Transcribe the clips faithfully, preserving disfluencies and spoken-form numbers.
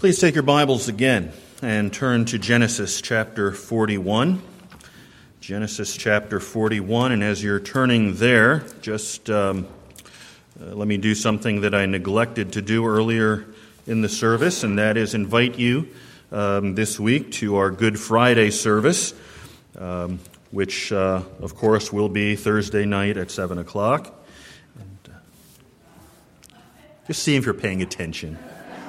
Please take your Bibles again and turn to Genesis chapter forty-one. Genesis chapter forty-one, and as you're turning there, just um, uh, let me do something that I neglected to do earlier in the service, and that is invite you um, this week to our Good Friday service, um, which, uh, of course, will be Thursday night at seven o'clock. And, uh, just see if you're paying attention.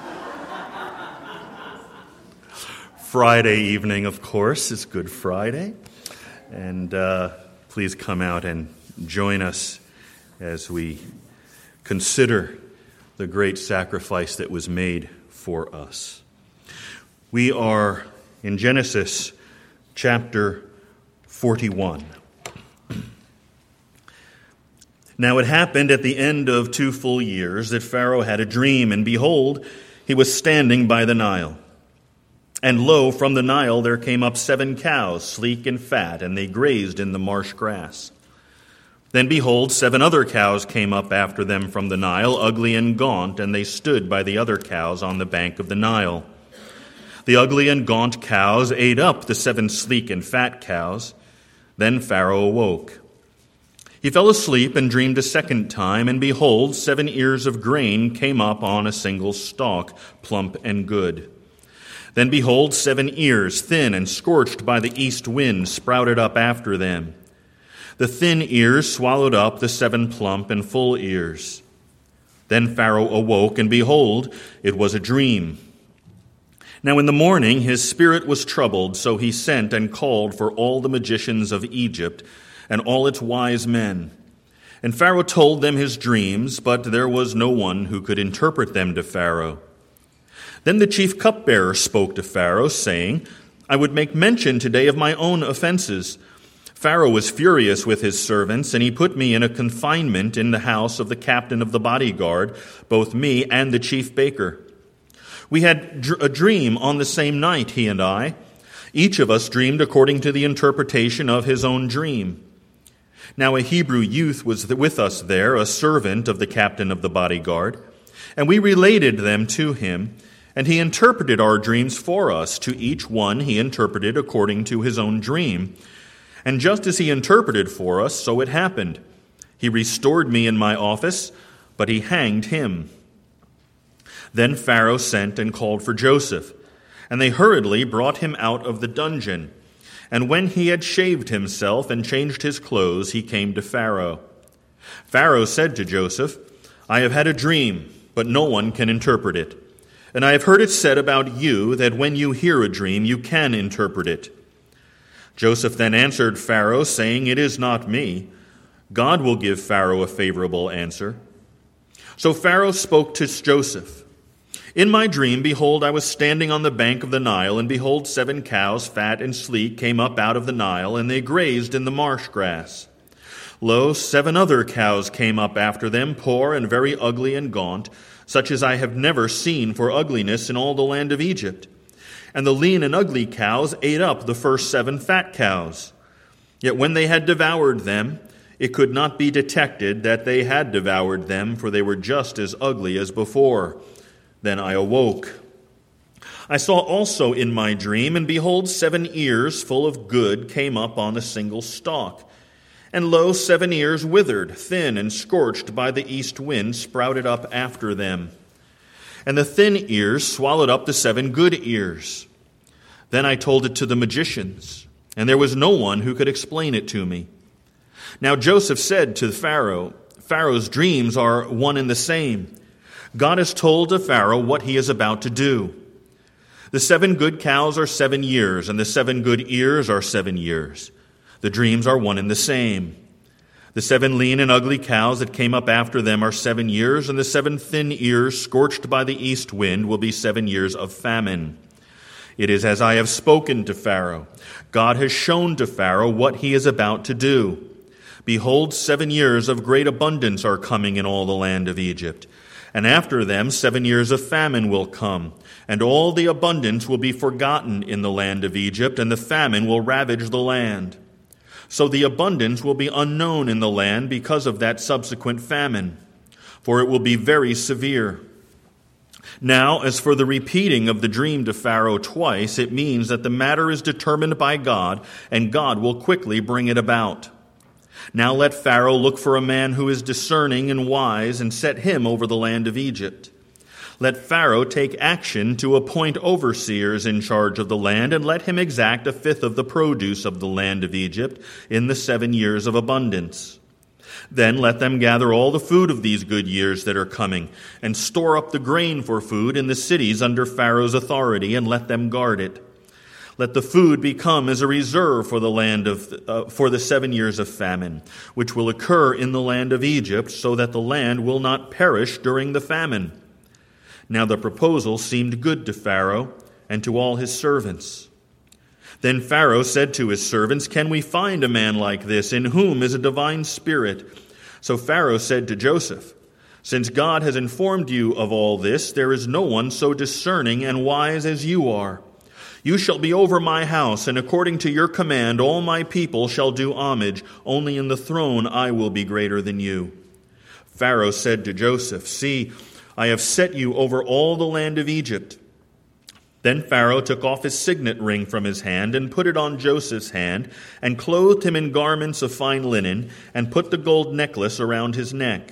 Friday evening, of course, is Good Friday, and uh, please come out and join us as we consider the great sacrifice that was made for us. We are in Genesis chapter forty-one. Now it happened at the end of two full years that Pharaoh had a dream, and behold, he was standing by the Nile. And lo, from the Nile there came up seven cows, sleek and fat, and they grazed in the marsh grass. Then behold, seven other cows came up after them from the Nile, ugly and gaunt, and they stood by the other cows on the bank of the Nile. The ugly and gaunt cows ate up the seven sleek and fat cows. Then Pharaoh awoke. He fell asleep and dreamed a second time, and behold, seven ears of grain came up on a single stalk, plump and good. Then behold, seven ears, thin and scorched by the east wind, sprouted up after them. The thin ears swallowed up the seven plump and full ears. Then Pharaoh awoke, and behold, it was a dream. Now in the morning his spirit was troubled, so he sent and called for all the magicians of Egypt and all its wise men. And Pharaoh told them his dreams, but there was no one who could interpret them to Pharaoh. Then the chief cupbearer spoke to Pharaoh, saying, I would make mention today of my own offenses. Pharaoh was furious with his servants, and he put me in a confinement in the house of the captain of the bodyguard, both me and the chief baker. We had a dream on the same night, he and I. Each of us dreamed according to the interpretation of his own dream. Now a Hebrew youth was with us there, a servant of the captain of the bodyguard, and we related them to him. And he interpreted our dreams for us. To each one he interpreted according to his own dream. And just as he interpreted for us, so it happened. He restored me in my office, but he hanged him. Then Pharaoh sent and called for Joseph, and they hurriedly brought him out of the dungeon. And when he had shaved himself and changed his clothes, he came to Pharaoh. Pharaoh said to Joseph, I have had a dream, but no one can interpret it. And I have heard it said about you that when you hear a dream, you can interpret it. Joseph then answered Pharaoh, saying, It is not me. God will give Pharaoh a favorable answer. So Pharaoh spoke to Joseph. In my dream, behold, I was standing on the bank of the Nile, and behold, seven cows, fat and sleek, came up out of the Nile, and they grazed in the marsh grass. Lo, seven other cows came up after them, poor and very ugly and gaunt, such as I have never seen for ugliness in all the land of Egypt. And the lean and ugly cows ate up the first seven fat cows. Yet when they had devoured them, it could not be detected that they had devoured them, for they were just as ugly as before. Then I awoke. I saw also in my dream, and behold, seven ears full of good came up on a single stalk. And lo, seven ears withered, thin and scorched by the east wind, sprouted up after them. And the thin ears swallowed up the seven good ears. Then I told it to the magicians, and there was no one who could explain it to me. Now Joseph said to Pharaoh, Pharaoh's dreams are one and the same. God has told to Pharaoh what he is about to do. The seven good cows are seven years, and the seven good ears are seven years. The dreams are one and the same. The seven lean and ugly cows that came up after them are seven years, and the seven thin ears scorched by the east wind will be seven years of famine. It is as I have spoken to Pharaoh. God has shown to Pharaoh what he is about to do. Behold, seven years of great abundance are coming in all the land of Egypt. And after them seven years of famine will come, and all the abundance will be forgotten in the land of Egypt, and the famine will ravage the land. So the abundance will be unknown in the land because of that subsequent famine, for it will be very severe. Now, as for the repeating of the dream to Pharaoh twice, it means that the matter is determined by God, and God will quickly bring it about. Now let Pharaoh look for a man who is discerning and wise, and set him over the land of Egypt. Let Pharaoh take action to appoint overseers in charge of the land, and let him exact a fifth of the produce of the land of Egypt in the seven years of abundance. Then let them gather all the food of these good years that are coming, and store up the grain for food in the cities under Pharaoh's authority, and let them guard it. Let the food become as a reserve for the land of uh, for the seven years of famine, which will occur in the land of Egypt, so that the land will not perish during the famine. Now the proposal seemed good to Pharaoh and to all his servants. Then Pharaoh said to his servants, "Can we find a man like this, in whom is a divine spirit?" So Pharaoh said to Joseph, "Since God has informed you of all this, there is no one so discerning and wise as you are. You shall be over my house, and according to your command all my people shall do homage. Only in the throne I will be greater than you." Pharaoh said to Joseph, "See, I have set you over all the land of Egypt." Then Pharaoh took off his signet ring from his hand and put it on Joseph's hand, and clothed him in garments of fine linen, and put the gold necklace around his neck.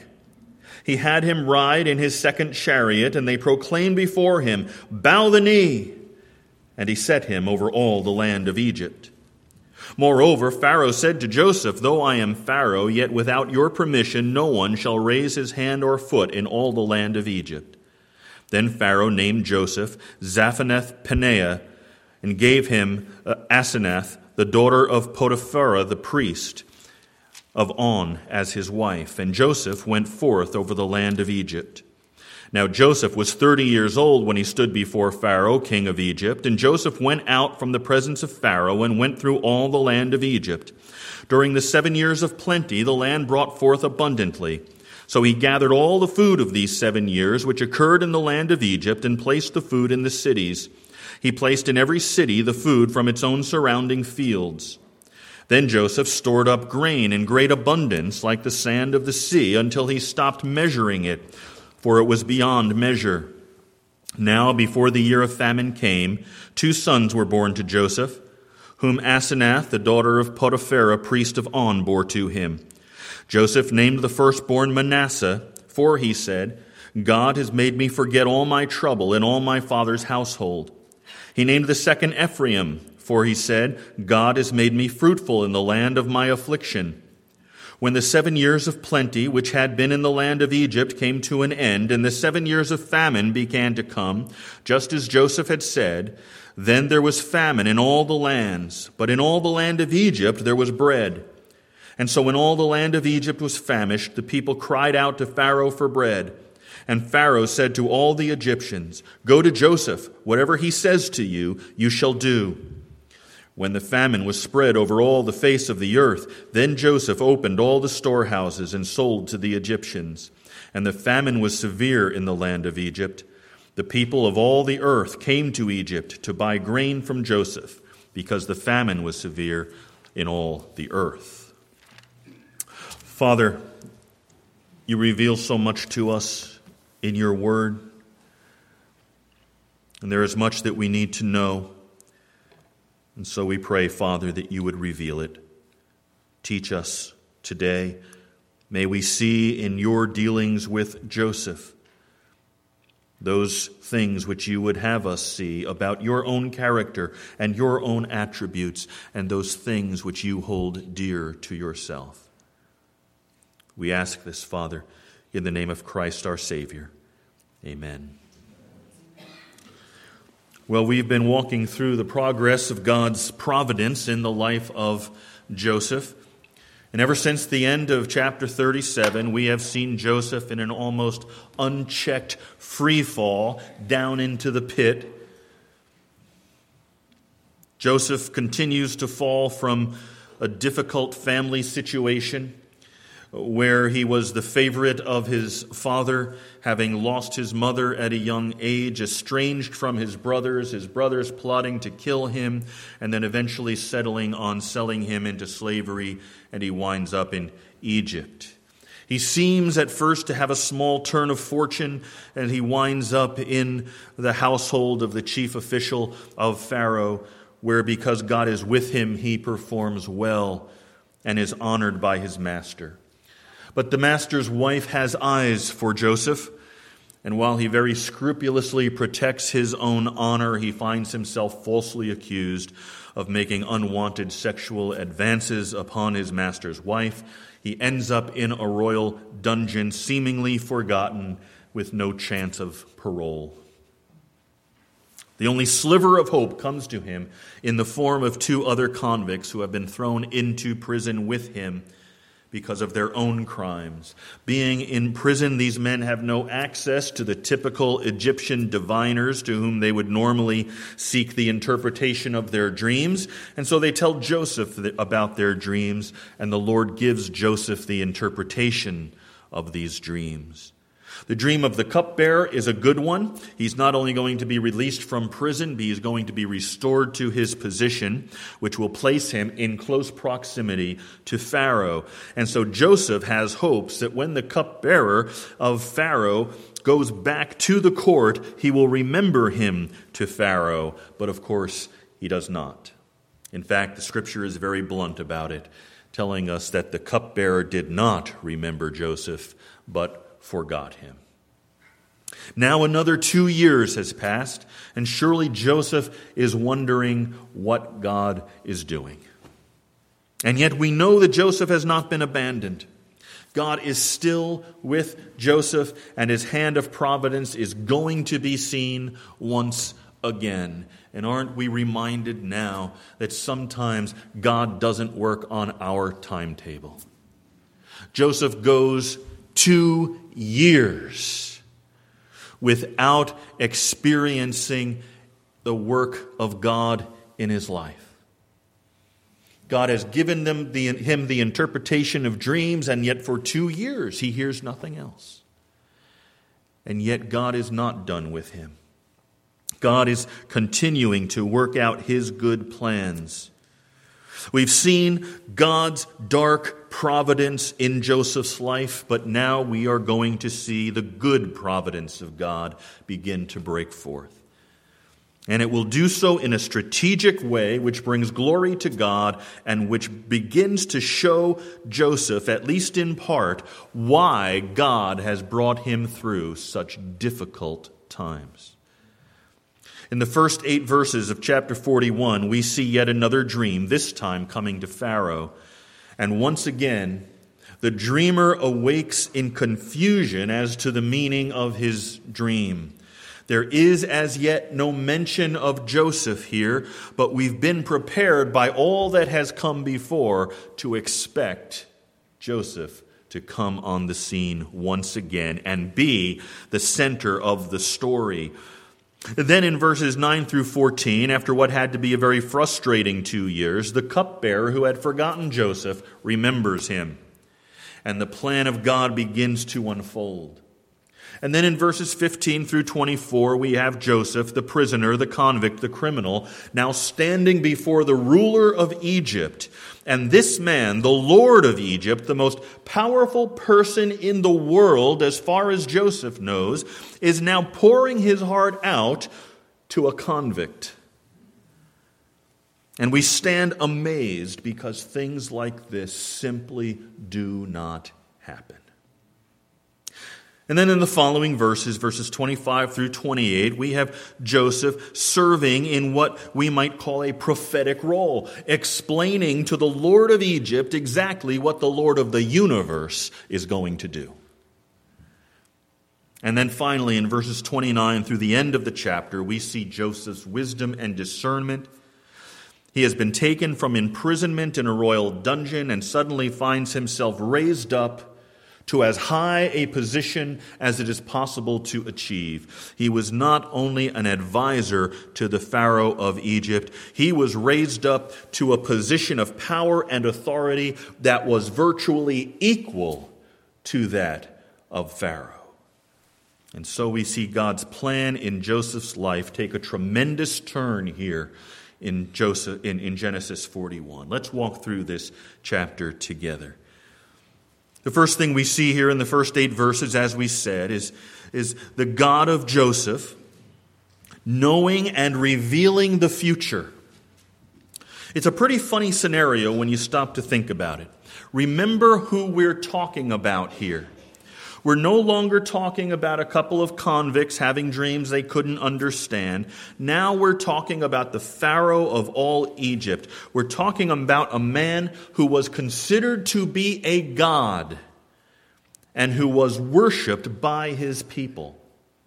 He had him ride in his second chariot, and they proclaimed before him, "Bow the knee!" And he set him over all the land of Egypt. Moreover, Pharaoh said to Joseph, "Though I am Pharaoh, yet without your permission no one shall raise his hand or foot in all the land of Egypt." Then Pharaoh named Joseph Zaphenath-Paneah, and gave him uh, Asenath, the daughter of Potiphera the priest of On, as his wife. And Joseph went forth over the land of Egypt. Now Joseph was thirty years old when he stood before Pharaoh, king of Egypt. And Joseph went out from the presence of Pharaoh and went through all the land of Egypt. During the seven years of plenty, the land brought forth abundantly. So he gathered all the food of these seven years, which occurred in the land of Egypt, and placed the food in the cities. He placed in every city the food from its own surrounding fields. Then Joseph stored up grain in great abundance, like the sand of the sea, until he stopped measuring it, for it was beyond measure. Now, before the year of famine came, two sons were born to Joseph, whom Asenath, the daughter of Potiphera, priest of On, bore to him. Joseph named the firstborn Manasseh, for he said, "God has made me forget all my trouble in all my father's household." He named the second Ephraim, for he said, "God has made me fruitful in the land of my affliction." When the seven years of plenty which had been in the land of Egypt came to an end, and the seven years of famine began to come, just as Joseph had said, then there was famine in all the lands, but in all the land of Egypt there was bread. And so when all the land of Egypt was famished, the people cried out to Pharaoh for bread. And Pharaoh said to all the Egyptians, "Go to Joseph. Whatever he says to you, you shall do." When the famine was spread over all the face of the earth, then Joseph opened all the storehouses and sold to the Egyptians. And the famine was severe in the land of Egypt. The people of all the earth came to Egypt to buy grain from Joseph, because the famine was severe in all the earth. Father, you reveal so much to us in your word, and there is much that we need to know. And so we pray, Father, that you would reveal it. Teach us today. May we see in your dealings with Joseph those things which you would have us see about your own character and your own attributes, and those things which you hold dear to yourself. We ask this, Father, in the name of Christ our Savior. Amen. Well, we've been walking through the progress of God's providence in the life of Joseph. And ever since the end of chapter thirty-seven, we have seen Joseph in an almost unchecked free fall down into the pit. Joseph continues to fall from a difficult family situation, where he was the favorite of his father, having lost his mother at a young age, estranged from his brothers, his brothers plotting to kill him, and then eventually settling on selling him into slavery, and he winds up in Egypt. He seems at first to have a small turn of fortune, and he winds up in the household of the chief official of Pharaoh, where because God is with him, he performs well and is honored by his master. But the master's wife has eyes for Joseph, and while he very scrupulously protects his own honor, he finds himself falsely accused of making unwanted sexual advances upon his master's wife. He ends up in a royal dungeon, seemingly forgotten, with no chance of parole. The only sliver of hope comes to him in the form of two other convicts who have been thrown into prison with him because of their own crimes. Being in prison, these men have no access to the typical Egyptian diviners to whom they would normally seek the interpretation of their dreams. And so they tell Joseph about their dreams, and the Lord gives Joseph the interpretation of these dreams. The dream of the cupbearer is a good one. He's not only going to be released from prison, but he's going to be restored to his position, which will place him in close proximity to Pharaoh. And so Joseph has hopes that when the cupbearer of Pharaoh goes back to the court, he will remember him to Pharaoh. But of course, he does not. In fact, the scripture is very blunt about it, telling us that the cupbearer did not remember Joseph, but forgot him. Now another two years has passed, and surely Joseph is wondering what God is doing. And yet we know that Joseph has not been abandoned. God is still with Joseph, and his hand of providence is going to be seen once again. And aren't we reminded now that sometimes God doesn't work on our timetable? Joseph goes two years without experiencing the work of God in his life. God has given them the, him the interpretation of dreams, and yet for two years he hears nothing else. And yet God is not done with him. God is continuing to work out his good plans. We've seen God's dark providence in Joseph's life, but now we are going to see the good providence of God begin to break forth. And it will do so in a strategic way which brings glory to God and which begins to show Joseph, at least in part, why God has brought him through such difficult times. In the first eight verses of chapter forty-one, we see yet another dream, this time coming to Pharaoh. And once again, the dreamer awakes in confusion as to the meaning of his dream. There is as yet no mention of Joseph here, but we've been prepared by all that has come before to expect Joseph to come on the scene once again and be the center of the story. Then in verses nine through fourteen, after what had to be a very frustrating two years, the cupbearer who had forgotten Joseph remembers him, and the plan of God begins to unfold. And then in verses fifteen through twenty-four, we have Joseph, the prisoner, the convict, the criminal, now standing before the ruler of Egypt. And this man, the Lord of Egypt, the most powerful person in the world, as far as Joseph knows, is now pouring his heart out to a convict. And we stand amazed because things like this simply do not happen. And then in the following verses, verses twenty-five through twenty-eight, we have Joseph serving in what we might call a prophetic role, explaining to the Lord of Egypt exactly what the Lord of the universe is going to do. And then finally, in verses twenty-nine through the end of the chapter, we see Joseph's wisdom and discernment. He has been taken from imprisonment in a royal dungeon and suddenly finds himself raised up to as high a position as it is possible to achieve. He was not only an advisor to the Pharaoh of Egypt, he was raised up to a position of power and authority that was virtually equal to that of Pharaoh. And so we see God's plan in Joseph's life take a tremendous turn here in Joseph in, in Genesis forty-one. Let's walk through this chapter together. The first thing we see here in the first eight verses, as we said, is, is the God of Joseph knowing and revealing the future. It's a pretty funny scenario when you stop to think about it. Remember who we're talking about here. We're no longer talking about a couple of convicts having dreams they couldn't understand. Now we're talking about the Pharaoh of all Egypt. We're talking about a man who was considered to be a god and who was worshipped by his people.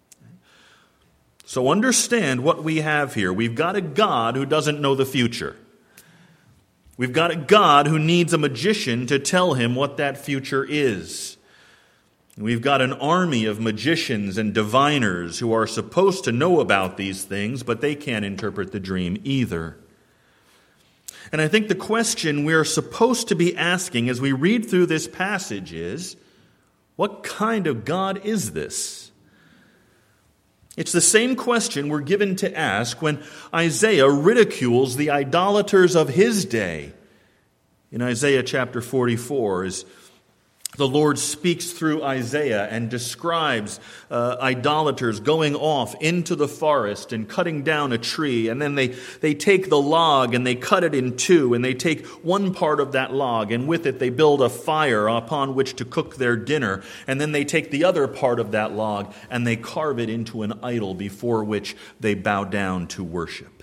So understand what we have here. We've got a God who doesn't know the future. We've got a God who needs a magician to tell him what that future is. We've got an army of magicians and diviners who are supposed to know about these things, but they can't interpret the dream either. And I think the question we're supposed to be asking as we read through this passage is, what kind of God is this? It's the same question we're given to ask when Isaiah ridicules the idolaters of his day. In Isaiah chapter forty-four, as the Lord speaks through Isaiah and describes uh, idolaters going off into the forest and cutting down a tree. And then they, they take the log and they cut it in two. And they take one part of that log and with it they build a fire upon which to cook their dinner. And then they take the other part of that log and they carve it into an idol before which they bow down to worship.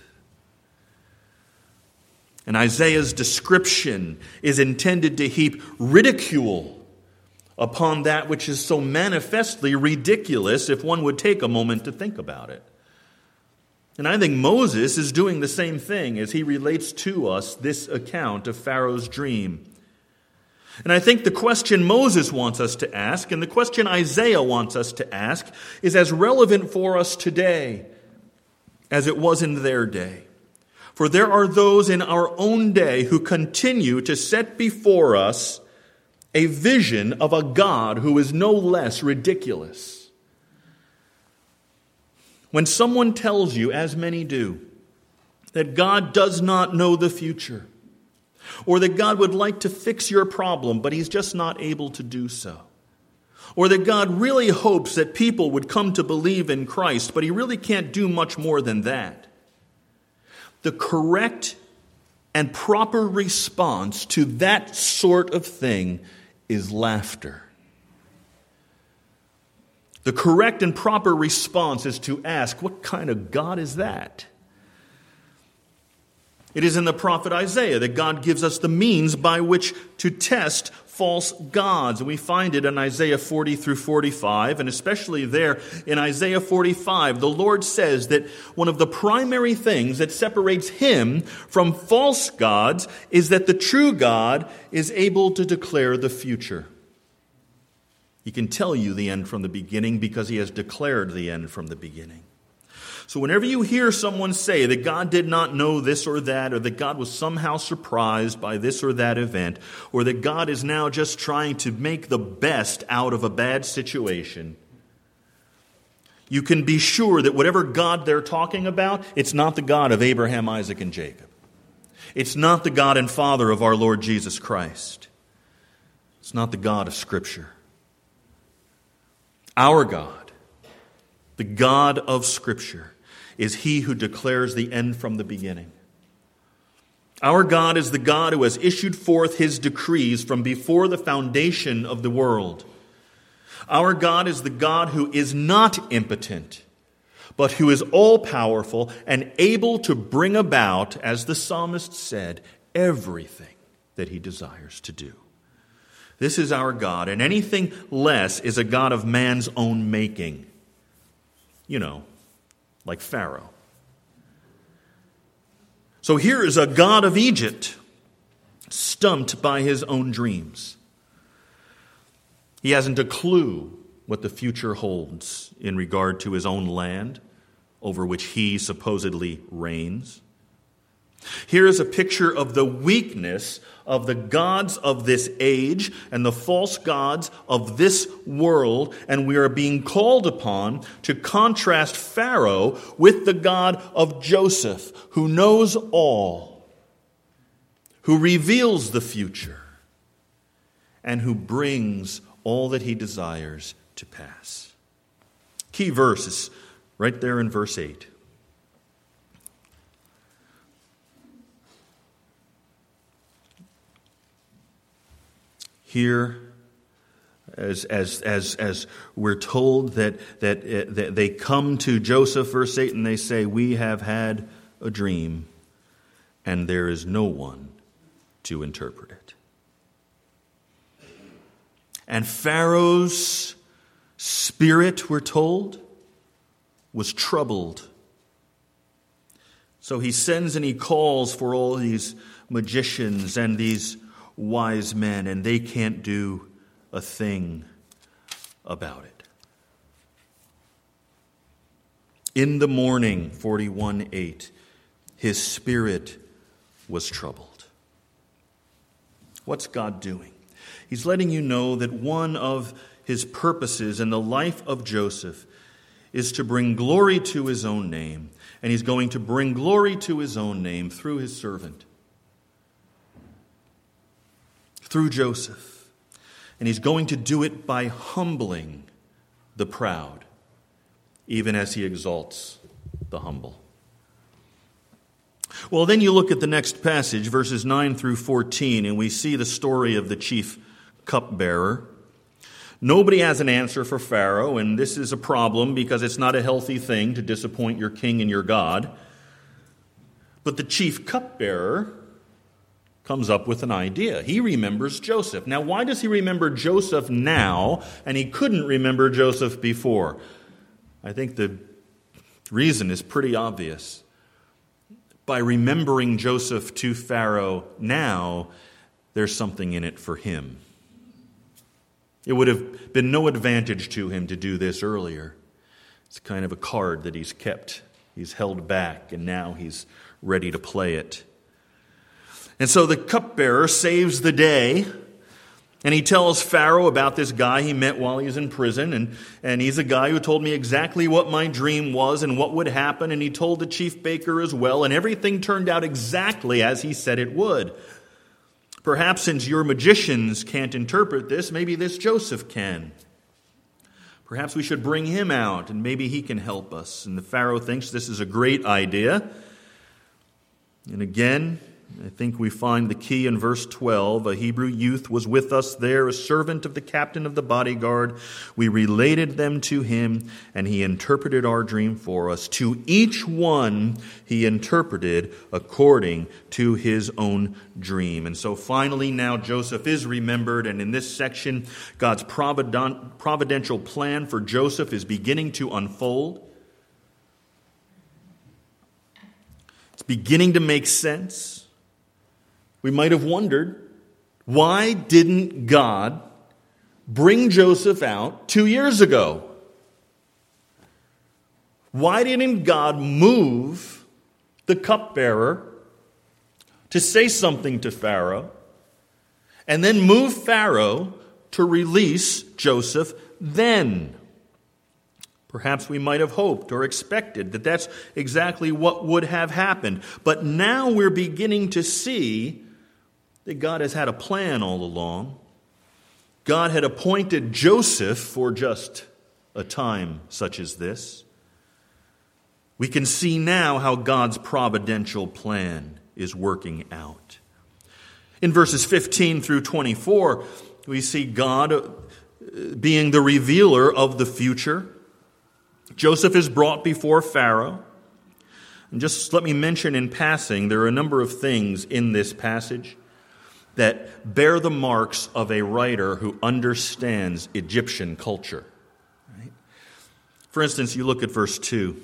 And Isaiah's description is intended to heap ridicule upon that which is so manifestly ridiculous if one would take a moment to think about it. And I think Moses is doing the same thing as he relates to us this account of Pharaoh's dream. And I think the question Moses wants us to ask and the question Isaiah wants us to ask is as relevant for us today as it was in their day. For there are those in our own day who continue to set before us a vision of a God who is no less ridiculous. When someone tells you, as many do, that God does not know the future, or that God would like to fix your problem, but he's just not able to do so, or that God really hopes that people would come to believe in Christ, but he really can't do much more than that, the correct and proper response to that sort of thing is laughter. The correct and proper response is to ask, what kind of God is that? It is in the prophet Isaiah that God gives us the means by which to test false gods. And we find it in Isaiah forty through forty-five, and especially there in Isaiah forty-five, the Lord says that one of the primary things that separates him from false gods is that the true God is able to declare the future. He can tell you the end from the beginning because he has declared the end from the beginning. So whenever you hear someone say that God did not know this or that, or that God was somehow surprised by this or that event, or that God is now just trying to make the best out of a bad situation, you can be sure that whatever God they're talking about, it's not the God of Abraham, Isaac, and Jacob. It's not the God and Father of our Lord Jesus Christ. It's not the God of Scripture. Our God, the God of Scripture, is he who declares the end from the beginning. Our God is the God who has issued forth his decrees from before the foundation of the world. Our God is the God who is not impotent, but who is all-powerful and able to bring about, as the psalmist said, everything that he desires to do. This is our God, and anything less is a God of man's own making. You know, like Pharaoh. So here is a God of Egypt, stumped by his own dreams. He hasn't a clue what the future holds in regard to his own land, over which he supposedly reigns. Here is a picture of the weakness of the gods of this age and the false gods of this world, and we are being called upon to contrast Pharaoh with the God of Joseph, who knows all, who reveals the future, and who brings all that he desires to pass. Key verse is right there in verse eight. Here, as as as as we're told that that, uh, that they come to Joseph, verse eight, and they say, "We have had a dream, and there is no one to interpret it." And Pharaoh's spirit, we're told, was troubled. So he sends and he calls for all these magicians and these wise men, and they can't do a thing about it. In the morning, forty-one eight, his spirit was troubled. What's God doing? He's letting you know that one of his purposes in the life of Joseph is to bring glory to his own name, and he's going to bring glory to his own name through his servant, through Joseph. And he's going to do it by humbling the proud, even as he exalts the humble. Well, then you look at the next passage, verses nine through fourteen, and we see the story of the chief cupbearer. Nobody has an answer for Pharaoh, and this is a problem because it's not a healthy thing to disappoint your king and your God. But the chief cupbearer comes up with an idea. He remembers Joseph. Now, why does he remember Joseph now, and he couldn't remember Joseph before? I think the reason is pretty obvious. By remembering Joseph to Pharaoh now, there's something in it for him. It would have been no advantage to him to do this earlier. It's kind of a card that he's kept. He's held back, and now he's ready to play it. And so the cupbearer saves the day, and he tells Pharaoh about this guy he met while he was in prison, and, and he's a guy who told me exactly what my dream was and what would happen, and he told the chief baker as well, and everything turned out exactly as he said it would. Perhaps since your magicians can't interpret this, maybe this Joseph can. Perhaps we should bring him out, and maybe he can help us. And the Pharaoh thinks this is a great idea. And again, I think we find the key in verse twelve. A Hebrew youth was with us there, a servant of the captain of the bodyguard. We related them to him, and he interpreted our dream for us. To each one he interpreted according to his own dream. And so finally now Joseph is remembered, and in this section, God's providential plan for Joseph is beginning to unfold. It's beginning to make sense. We might have wondered, why didn't God bring Joseph out two years ago? Why didn't God move the cupbearer to say something to Pharaoh and then move Pharaoh to release Joseph then? Perhaps we might have hoped or expected that that's exactly what would have happened. But now we're beginning to see that God has had a plan all along. God had appointed Joseph for just a time such as this. We can see now how God's providential plan is working out. In verses fifteen through twenty-four, we see God being the revealer of the future. Joseph is brought before Pharaoh. And just let me mention in passing, there are a number of things in this passage that bear the marks of a writer who understands Egyptian culture. Right? For instance, you look at verse two.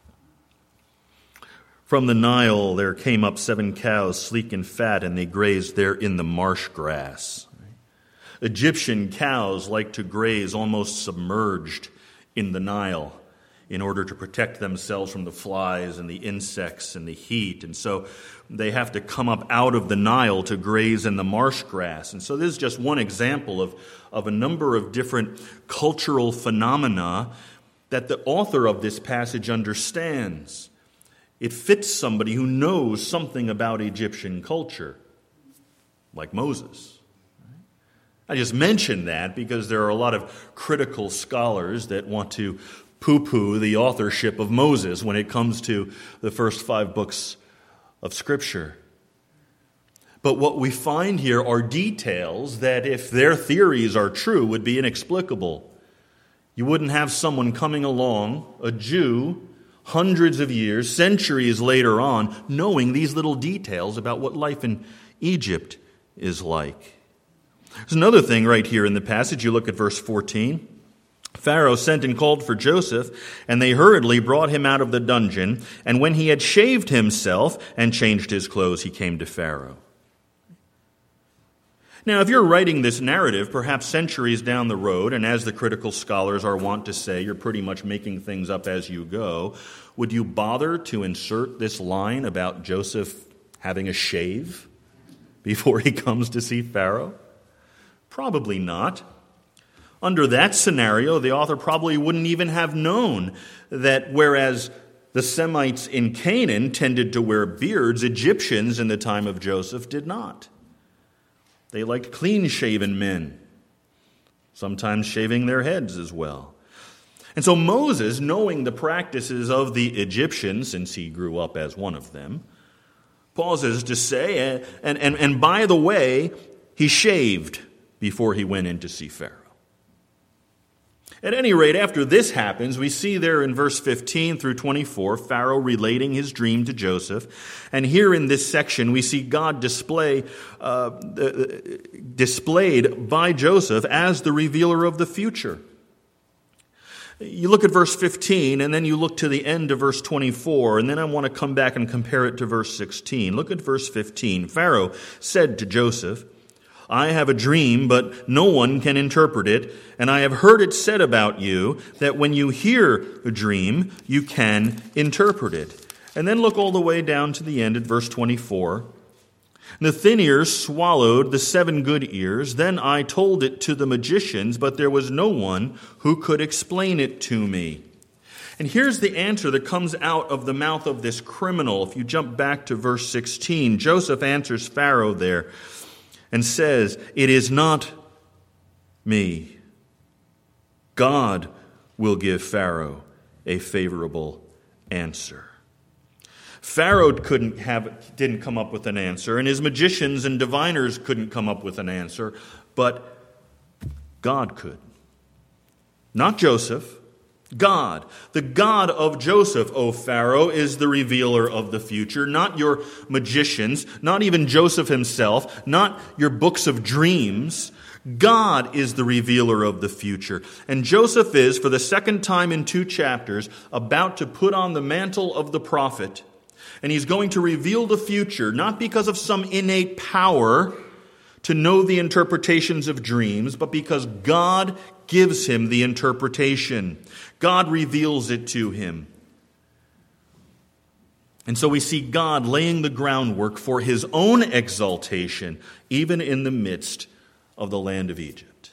From the Nile there came up seven cows, sleek and fat, and they grazed there in the marsh grass. Right? Egyptian cows like to graze almost submerged in the Nile in order to protect themselves from the flies and the insects and the heat. And so they have to come up out of the Nile to graze in the marsh grass. And so this is just one example of, of a number of different cultural phenomena that the author of this passage understands. It fits somebody who knows something about Egyptian culture, like Moses. I just mention that because there are a lot of critical scholars that want to poo-poo the authorship of Moses when it comes to the first five books of Scripture. But what we find here are details that, if their theories are true, would be inexplicable. You wouldn't have someone coming along, a Jew, hundreds of years, centuries later on, knowing these little details about what life in Egypt is like. There's another thing right here in the passage. You look at verse fourteen. Pharaoh sent and called for Joseph, and they hurriedly brought him out of the dungeon. And when he had shaved himself and changed his clothes, he came to Pharaoh. Now, if you're writing this narrative, perhaps centuries down the road, and as the critical scholars are wont to say, you're pretty much making things up as you go, would you bother to insert this line about Joseph having a shave before he comes to see Pharaoh? Probably not. Under that scenario, the author probably wouldn't even have known that whereas the Semites in Canaan tended to wear beards, Egyptians in the time of Joseph did not. They liked clean-shaven men, sometimes shaving their heads as well. And so Moses, knowing the practices of the Egyptians, since he grew up as one of them, pauses to say, and, and, and by the way, he shaved before he went in to see Pharaoh. At any rate, after this happens, we see there in verse fifteen through twenty-four, Pharaoh relating his dream to Joseph. And here in this section, we see God display uh, displayed by Joseph as the revealer of the future. You look at verse fifteen, and then you look to the end of verse twenty-four, and then I want to come back and compare it to verse sixteen. Look at verse fifteen. Pharaoh said to Joseph, I have a dream, but no one can interpret it, and I have heard it said about you that when you hear a dream, you can interpret it. And then look all the way down to the end at verse twenty-four. The thin ears swallowed the seven good ears. Then I told it to the magicians, but there was no one who could explain it to me. And here's the answer that comes out of the mouth of this criminal. If you jump back to verse sixteen, Joseph answers Pharaoh there and says, it is not me. God will give Pharaoh a favorable answer. Pharaoh couldn't have, didn't come up with an answer, and his magicians and diviners couldn't come up with an answer, but God could. Not Joseph, God. The God of Joseph, O Pharaoh, is the revealer of the future, not your magicians, not even Joseph himself, not your books of dreams. God is the revealer of the future. And Joseph is, for the second time in two chapters, about to put on the mantle of the prophet. And he's going to reveal the future, not because of some innate power to know the interpretations of dreams, but because God gives him the interpretation. God reveals it to him. And so we see God laying the groundwork for his own exaltation, even in the midst of the land of Egypt.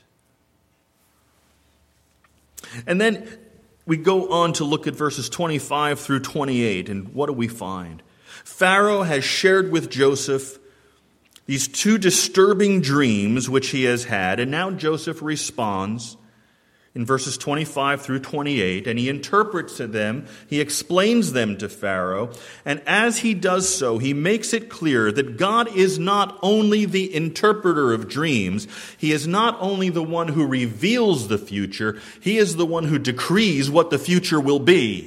And then we go on to look at verses twenty-five through twenty-eight, and what do we find? Pharaoh has shared with Joseph these two disturbing dreams which he has had, and now Joseph responds in verses twenty-five through twenty-eight, and he interprets to them, he explains them to Pharaoh, and as he does so, he makes it clear that God is not only the interpreter of dreams, he is not only the one who reveals the future, he is the one who decrees what the future will be.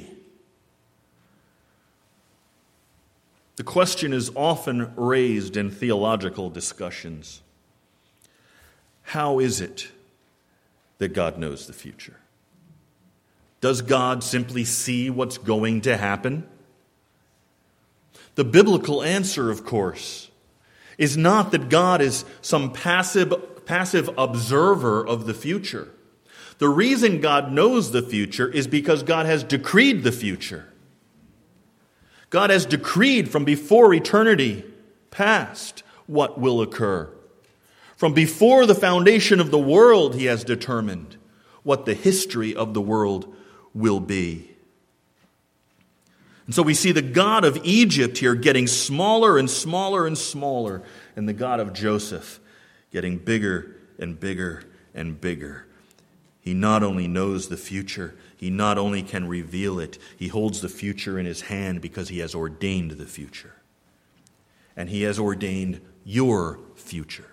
The question is often raised in theological discussions. How is it that God knows the future? Does God simply see what's going to happen? The biblical answer, of course, is not that God is some passive, passive observer of the future. The reason God knows the future is because God has decreed the future. God has decreed from before eternity past what will occur. From before the foundation of the world, he has determined what the history of the world will be. And so we see the God of Egypt here getting smaller and smaller and smaller, and the God of Joseph getting bigger and bigger and bigger. He not only knows the future, he not only can reveal it, he holds the future in his hand because he has ordained the future. And he has ordained your future.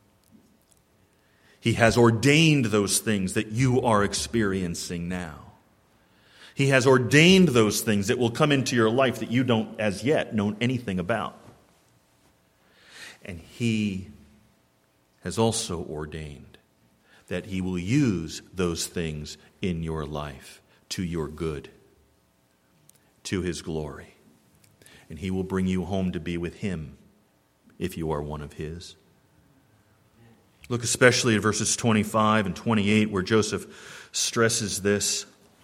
He has ordained those things that you are experiencing now. He has ordained those things that will come into your life that you don't as yet know anything about. And he has also ordained that he will use those things in your life to your good, to his glory. And he will bring you home to be with him if you are one of his. Look especially at verses twenty-five and twenty-eight where Joseph stresses this.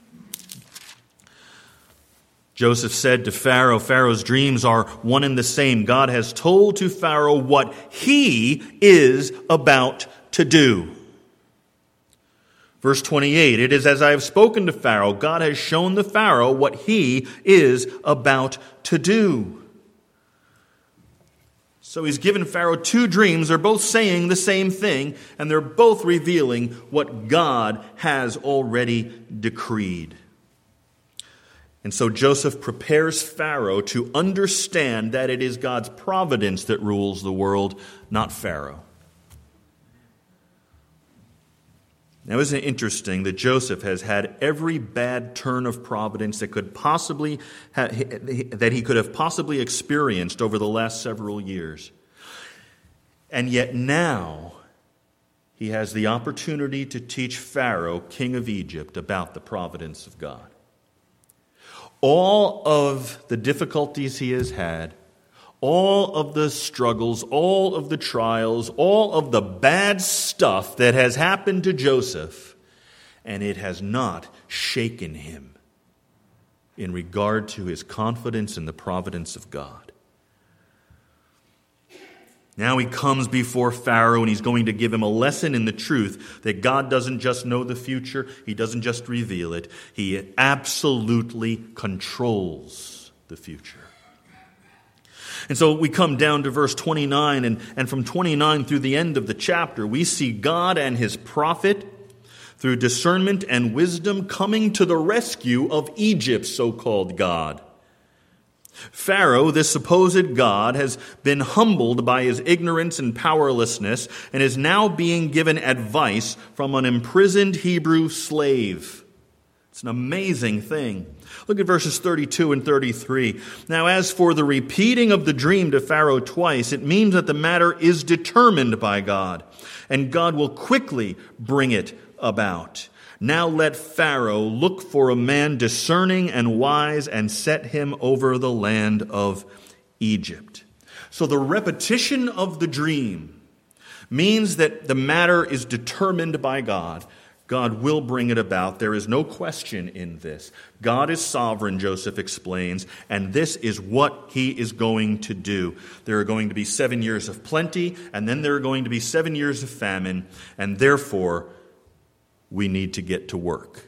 Joseph said to Pharaoh, Pharaoh's dreams are one and the same. God has told to Pharaoh what he is about to do. Verse twenty-eight, it is as I have spoken to Pharaoh, God has shown the Pharaoh what he is about to do. So he's given Pharaoh two dreams. They're both saying the same thing, and they're both revealing what God has already decreed. And so Joseph prepares Pharaoh to understand that it is God's providence that rules the world, not Pharaoh. Now, isn't it interesting that Joseph has had every bad turn of providence that could possibly ha- that he could have possibly experienced over the last several years. And yet now he has the opportunity to teach Pharaoh, king of Egypt, about the providence of God. All of the difficulties he has had, all of the struggles, all of the trials, all of the bad stuff that has happened to Joseph, and it has not shaken him in regard to his confidence in the providence of God. Now he comes before Pharaoh and he's going to give him a lesson in the truth that God doesn't just know the future, he doesn't just reveal it, he absolutely controls the future. And so we come down to verse twenty-nine, and, and from twenty-nine through the end of the chapter, we see God and his prophet, through discernment and wisdom, coming to the rescue of Egypt's so-called God. Pharaoh, this supposed God, has been humbled by his ignorance and powerlessness and is now being given advice from an imprisoned Hebrew slave. It's an amazing thing. Look at verses thirty-two and thirty-three. Now, as for the repeating of the dream to Pharaoh twice, it means that the matter is determined by God, and God will quickly bring it about. Now let Pharaoh look for a man discerning and wise and set him over the land of Egypt. So the repetition of the dream means that the matter is determined by God. God will bring it about. There is no question in this. God is sovereign, Joseph explains, and this is what he is going to do. There are going to be seven years of plenty, and then there are going to be seven years of famine, and therefore we need to get to work.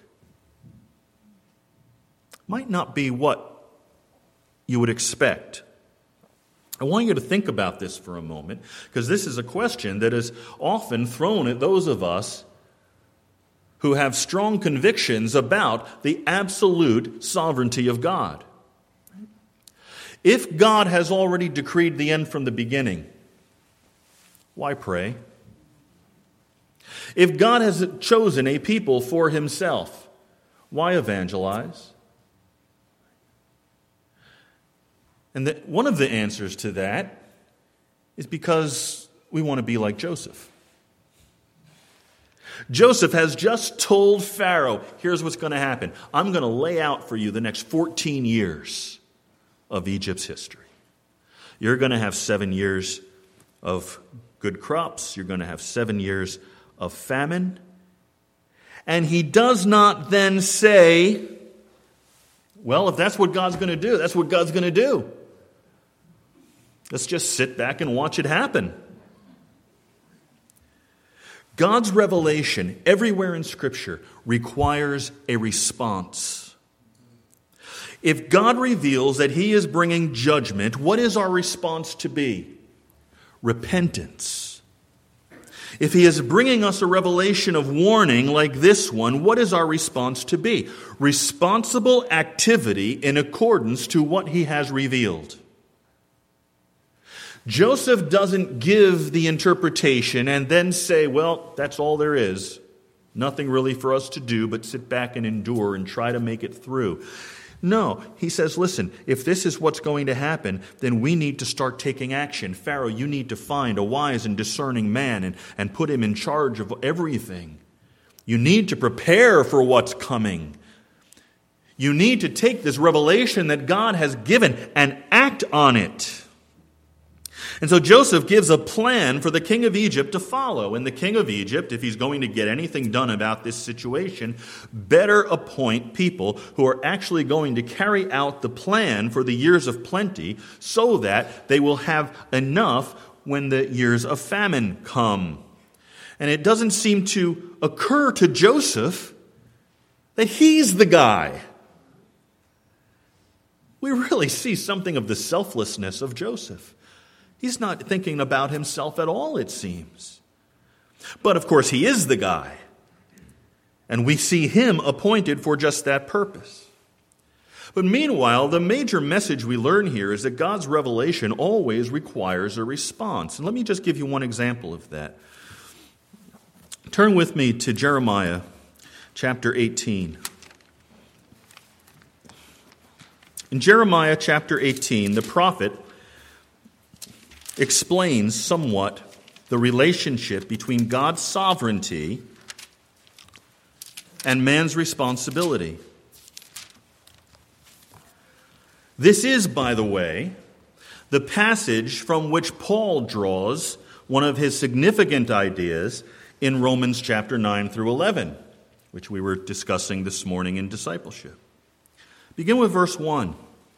Might not be what you would expect. I want you to think about this for a moment, because this is a question that is often thrown at those of us who have strong convictions about the absolute sovereignty of God. If God has already decreed the end from the beginning, why pray? If God has chosen a people for himself, why evangelize? And the, one of the answers to that is because we want to be like Joseph. Joseph has just told Pharaoh, here's what's going to happen. I'm going to lay out for you the next fourteen years of Egypt's history. You're going to have seven years of good crops. You're going to have seven years of famine. And he does not then say, well, if that's what God's going to do, that's what God's going to do. Let's just sit back and watch it happen. God's revelation everywhere in Scripture requires a response. If God reveals that he is bringing judgment, what is our response to be? Repentance. If he is bringing us a revelation of warning like this one, what is our response to be? Responsible activity in accordance to what he has revealed. Joseph doesn't give the interpretation and then say, well, that's all there is. Nothing really for us to do but sit back and endure and try to make it through. No, he says, listen, if this is what's going to happen, then we need to start taking action. Pharaoh, you need to find a wise and discerning man and, and put him in charge of everything. You need to prepare for what's coming. You need to take this revelation that God has given and act on it. And so Joseph gives a plan for the king of Egypt to follow. And the king of Egypt, if he's going to get anything done about this situation, better appoint people who are actually going to carry out the plan for the years of plenty so that they will have enough when the years of famine come. And it doesn't seem to occur to Joseph that he's the guy. We really see something of the selflessness of Joseph. He's not thinking about himself at all, it seems. But of course, he is the guy. And we see him appointed for just that purpose. But meanwhile, the major message we learn here is that God's revelation always requires a response. And let me just give you one example of that. Turn with me to Jeremiah chapter eighteen. In Jeremiah chapter eighteen, the prophet explains somewhat the relationship between God's sovereignty and man's responsibility. This is, by the way, the passage from which Paul draws one of his significant ideas in Romans chapter nine through eleven, which we were discussing this morning in discipleship. Begin with verse one.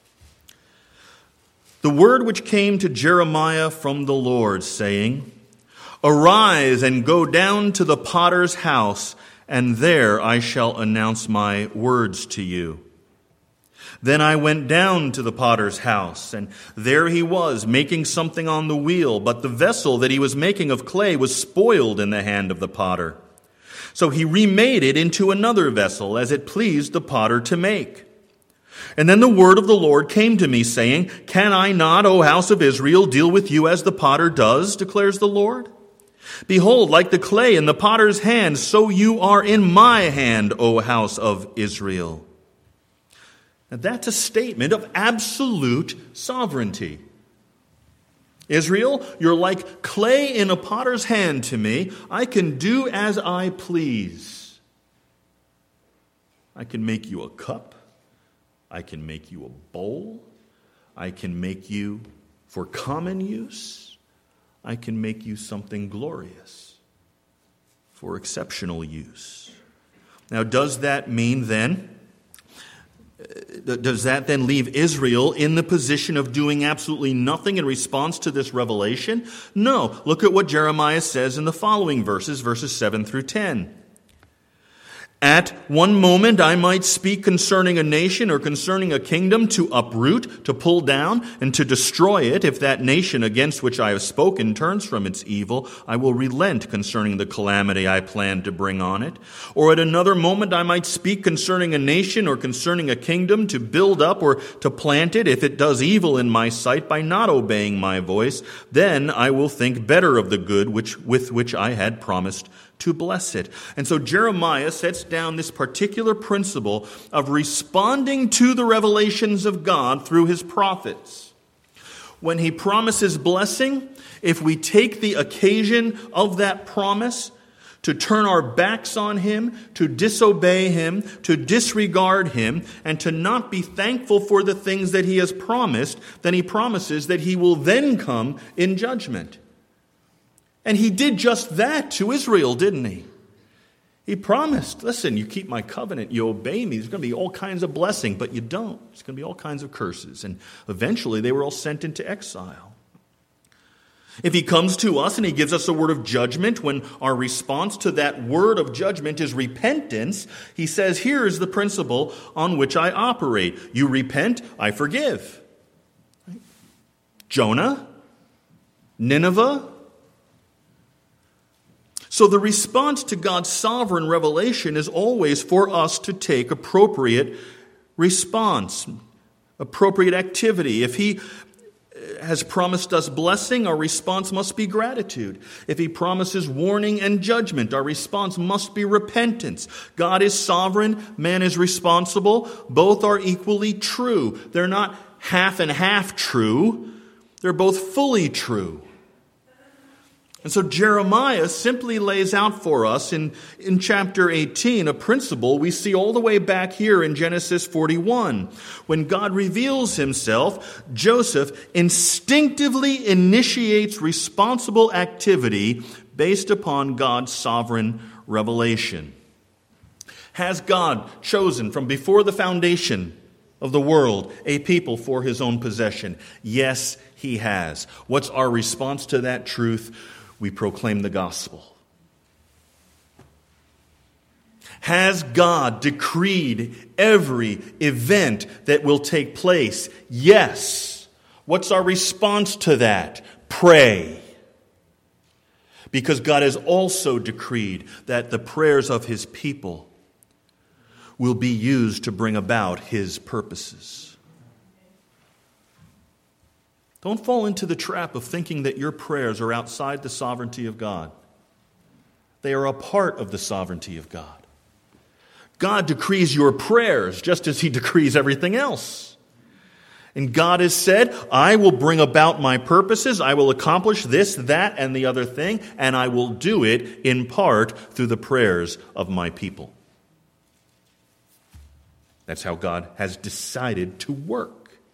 The word which came to Jeremiah from the Lord, saying, Arise and go down to the potter's house, and there I shall announce my words to you. Then I went down to the potter's house, and there he was, making something on the wheel, but the vessel that he was making of clay was spoiled in the hand of the potter. So he remade it into another vessel, as it pleased the potter to make. And then the word of the Lord came to me, saying, Can I not, O house of Israel, deal with you as the potter does, declares the Lord? Behold, like the clay in the potter's hand, so you are in my hand, O house of Israel. Now that's a statement of absolute sovereignty. Israel, you're like clay in a potter's hand to me. I can do as I please. I can make you a cup. I can make you a bowl. I can make you for common use. I can make you something glorious for exceptional use. Now, does that mean then, does that then leave Israel in the position of doing absolutely nothing in response to this revelation? No. Look at what Jeremiah says in the following verses, verses seven through ten. At one moment I might speak concerning a nation or concerning a kingdom to uproot, to pull down, and to destroy it. If that nation against which I have spoken turns from its evil, I will relent concerning the calamity I plan to bring on it. Or at another moment I might speak concerning a nation or concerning a kingdom to build up or to plant it. If it does evil in my sight by not obeying my voice, then I will think better of the good which with which I had promised to bless it. And so Jeremiah sets down this particular principle of responding to the revelations of God through his prophets. When he promises blessing, if we take the occasion of that promise to turn our backs on him, to disobey him, to disregard him, and to not be thankful for the things that he has promised, then he promises that he will then come in judgment. And he did just that to Israel, didn't he? He promised, listen, you keep my covenant, you obey me, there's going to be all kinds of blessing, but you don't. There's going to be all kinds of curses. And eventually they were all sent into exile. If he comes to us and he gives us a word of judgment, when our response to that word of judgment is repentance, he says, here is the principle on which I operate. You repent, I forgive. Jonah, Nineveh, So the response to God's sovereign revelation is always for us to take appropriate response, appropriate activity. If he has promised us blessing, our response must be gratitude. If he promises warning and judgment, our response must be repentance. God is sovereign, man is responsible. Both are equally true. They're not half and half true. They're both fully true. And so Jeremiah simply lays out for us in, in chapter eighteen a principle we see all the way back here in Genesis forty-one. When God reveals himself, Joseph instinctively initiates responsible activity based upon God's sovereign revelation. Has God chosen from before the foundation of the world a people for his own possession? Yes, he has. What's our response to that truth? We proclaim the gospel. Has God decreed every event that will take place? Yes. What's our response to that? Pray. Because God has also decreed that the prayers of his people will be used to bring about his purposes. Don't fall into the trap of thinking that your prayers are outside the sovereignty of God. They are a part of the sovereignty of God. God decrees your prayers just as he decrees everything else. And God has said, I will bring about my purposes, I will accomplish this, that, and the other thing, and I will do it in part through the prayers of my people. That's how God has decided to work.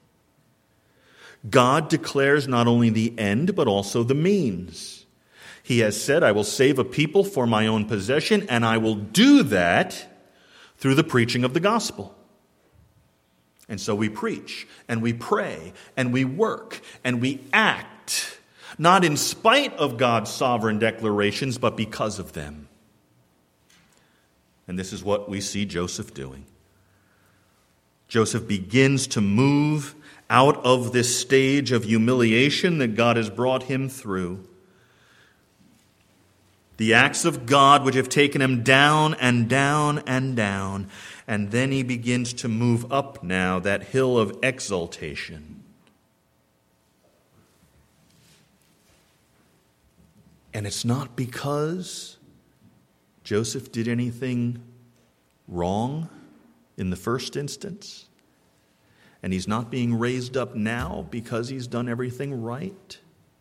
God declares not only the end, but also the means. He has said, I will save a people for my own possession, and I will do that through the preaching of the gospel. And so we preach, and we pray, and we work, and we act, not in spite of God's sovereign declarations, but because of them. And this is what we see Joseph doing. Joseph begins to move out of this stage of humiliation that God has brought him through. The acts of God which have taken him down and down and down. And then he begins to move up now that hill of exaltation. And it's not because Joseph did anything wrong in the first instance. And he's not being raised up now because he's done everything right.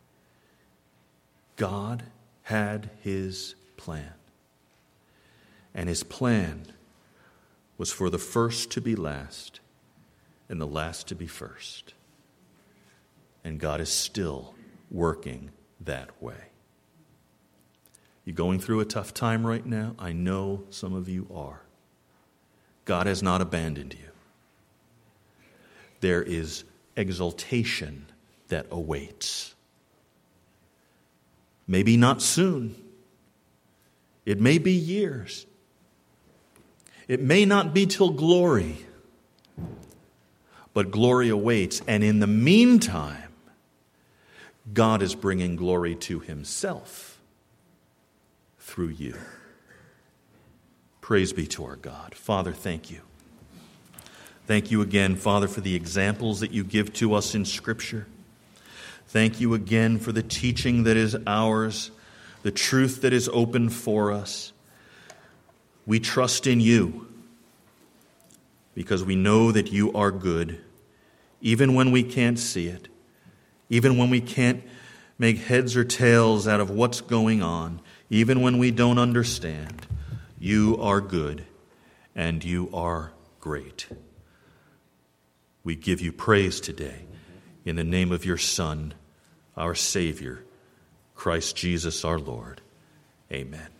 God had his plan. And his plan was for the first to be last and the last to be first. And God is still working that way. You going through a tough time right now? I know some of you are. God has not abandoned you. There is exaltation that awaits. Maybe not soon. It may be years. It may not be till glory. But glory awaits. And in the meantime, God is bringing glory to himself through you. Praise be to our God. Father, thank you. Thank you again, Father, for the examples that you give to us in Scripture. Thank you again for the teaching that is ours, the truth that is open for us. We trust in you because we know that you are good, even when we can't see it, even when we can't make heads or tails out of what's going on, even when we don't understand. You are good and you are great. We give you praise today in the name of your Son, our Savior, Christ Jesus our Lord. Amen.